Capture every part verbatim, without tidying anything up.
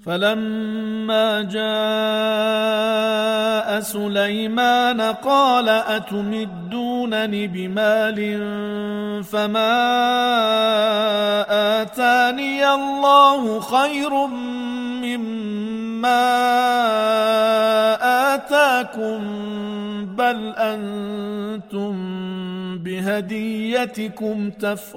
فلما جاء سليمان قال أتمدونني بمال فما آتاني الله خير مما آتاكم بل أنتم بهديتكم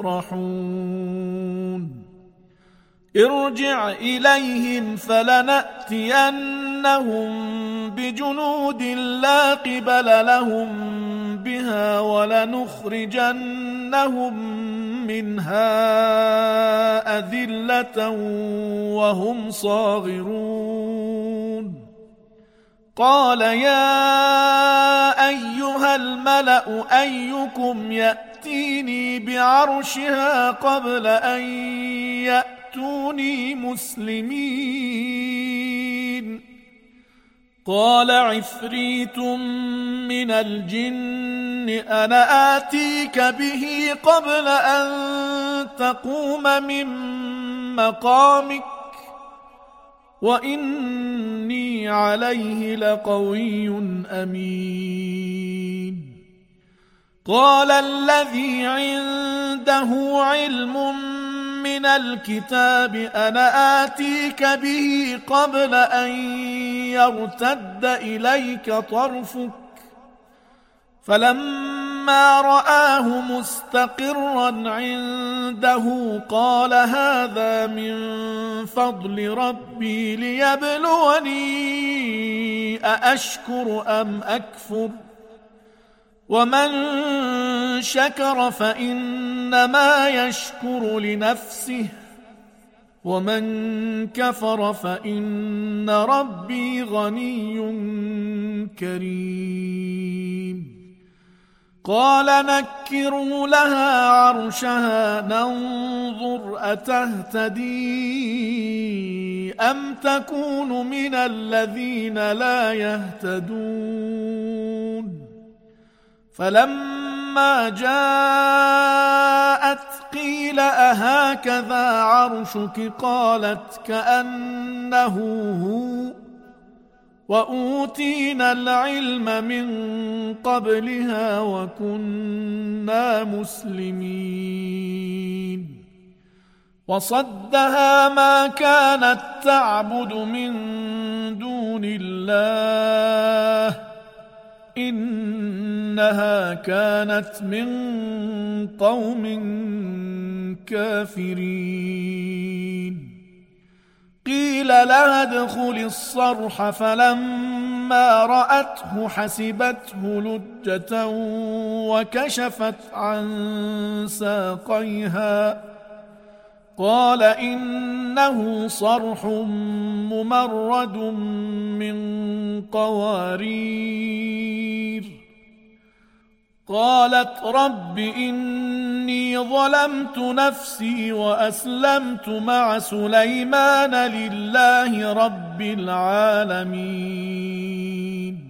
تفرحون ارجع إليهم فلنأتينهم بجنود لا قبل لهم بها ولنخرجنهم منها أذلة وهم صاغرون قال يا أيها الملأ أيكم يأتيني بعرشها قبل أن يأتي أتوني مسلمين قال عفريت من الجن أنا آتيك به قبل أن تقوم من مقامك وإني عليه لقوي أمين قال الذي عنده علم من الكتاب أنا آتيك به قبل أن يرتد إليك طرفك فلما رآه مستقرا عنده قال هذا من فضل ربي ليبلوني أأشكر أم أكفر ومن شكر فإنما يشكر لنفسه ومن كفر فإن ربي غني كريم قال نكروا لها عرشها ننظر أتهتدي أم تكون من الذين لا يهتدون فلما جاءت قيل أهكذا عرشك قالت كأنه هو وأوتينا العلم من قبلها وكنا مسلمين وصدها ما كانت تعبد من دون الله إنها كانت من قوم كافرين قيل لها ادخل الصرح فلما رأته حسبته لجة وكشفت عن ساقيها قال إنه صرح ممرد من قوارير قالت رب إني ظلمت نفسي وأسلمت مع سليمان لله رب العالمين